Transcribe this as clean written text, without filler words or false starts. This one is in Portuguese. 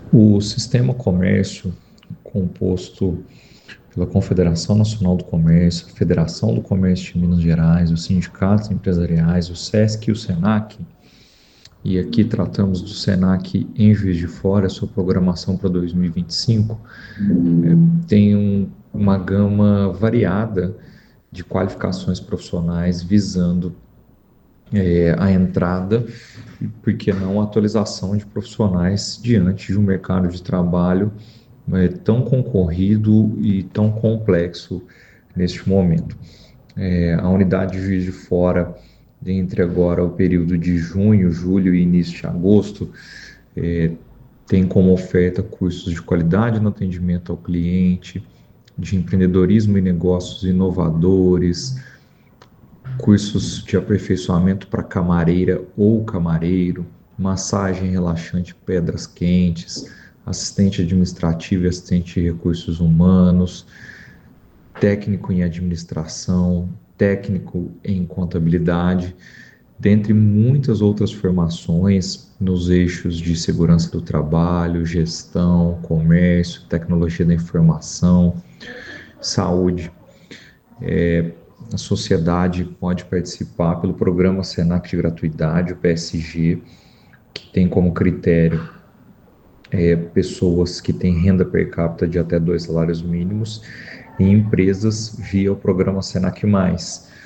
O Sistema Comércio, composto pela Confederação Nacional do Comércio, a Federação do Comércio de Minas Gerais, os sindicatos empresariais, o SESC e o SENAC, e aqui tratamos do SENAC em Juiz de Fora, sua programação para 2025, tem uma gama variada de qualificações profissionais visando a entrada e, por que não, a atualização de profissionais diante de um mercado de trabalho tão concorrido e tão complexo neste momento. A unidade de Juiz de Fora, entre agora o período de junho, julho e início de agosto, tem como oferta cursos de qualidade no atendimento ao cliente, de empreendedorismo e negócios inovadores, cursos de aperfeiçoamento para camareira ou camareiro, massagem relaxante, pedras quentes, assistente administrativo e assistente de recursos humanos, técnico em administração, técnico em contabilidade, dentre muitas outras formações nos eixos de segurança do trabalho, gestão, comércio, tecnologia da informação, saúde. A sociedade pode participar pelo programa Senac de gratuidade, o PSG, que tem como critério pessoas que têm renda per capita de até 2 salários mínimos e empresas via o programa Senac+.